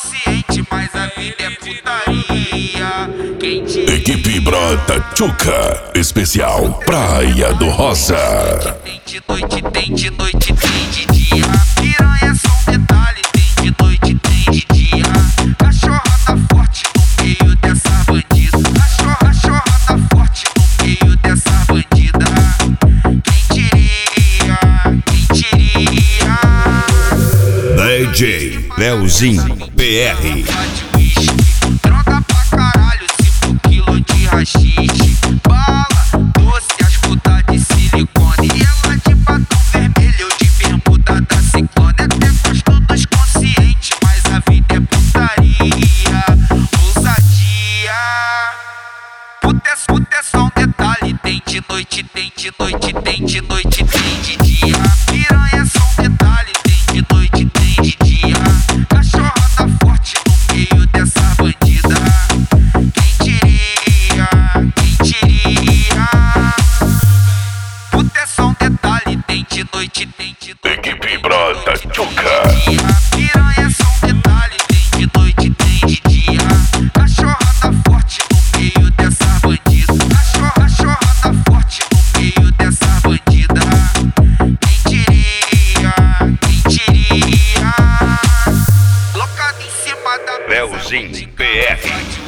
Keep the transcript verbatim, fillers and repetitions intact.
consciente, mas a vida é putaria. Quem diria? Equipe Brota Tchuca, especial Praia do Rosa. Tem de noite, tem de noite, tem de dia. Piranha é só um detalhe. Tem de noite, tem de dia. Cachorra tá forte no meio dessa bandida. Cachorra, cachorra tá forte no meio dessa bandida. Quem diria? Quem diria? D J Leozinho P R. Droga pra caralho, cinco quilos de rachixe. Bala, doce, as putas de silicone. E ela de batom vermelho, eu de bermuda da ciclone. Até gosto dos conscientes, mas a vida é putaria. Ousadia. Puta é, puta é só um detalhe. Tem de noite, tem de noite, tem de noite, tem de dia. Piranha é só um detalhe. Tem de noite, tem de dia. Cachorra tá forte no meio dessa bandida. Quem diria? Quem diria? Puta é só um detalhe. Tem de noite, tem de noite. Equipe Brota Tchuca. Piranha é só um detalhe. Tem de noite, tem de dia. Cachorra tá forte no meio dessa bandida. Cachorra, cachorra tá forte no meio dessa bandida. Quem diria? Quem diria? Colocado em cima da Leozinho P R.